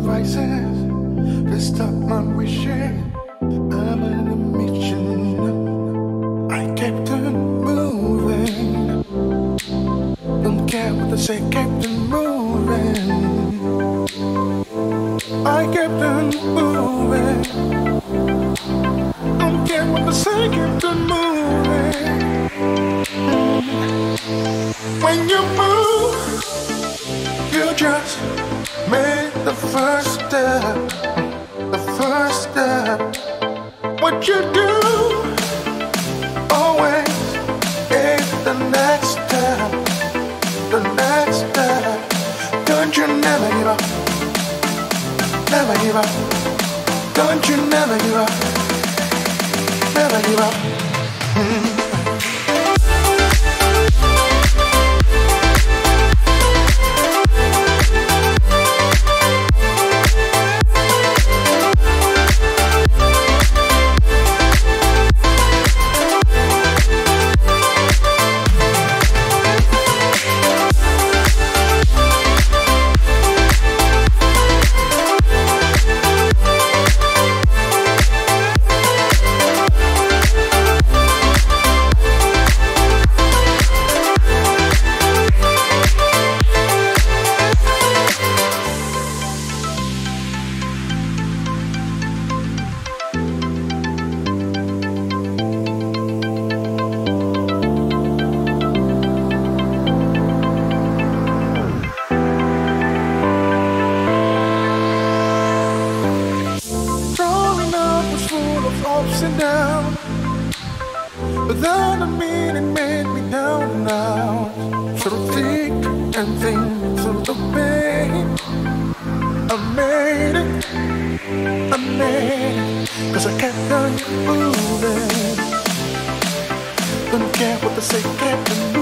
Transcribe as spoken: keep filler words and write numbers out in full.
devices to stop my wishing. I'm on a mission. I kept on moving. Don't care what they say, kept on moving. I kept on moving. Don't care what they say, kept on moving. When you move, you just made the first step. The first step. What you do always is the next step. The next step. Don't you never give up. Never give up. Don't you never give up. Never give up. Mm. Ups and downs, but then I mean it made me down and out. Through thick and thin, through the pain, I made it, I made it, cause I kept on moving. Don't care what they say, kept on moving.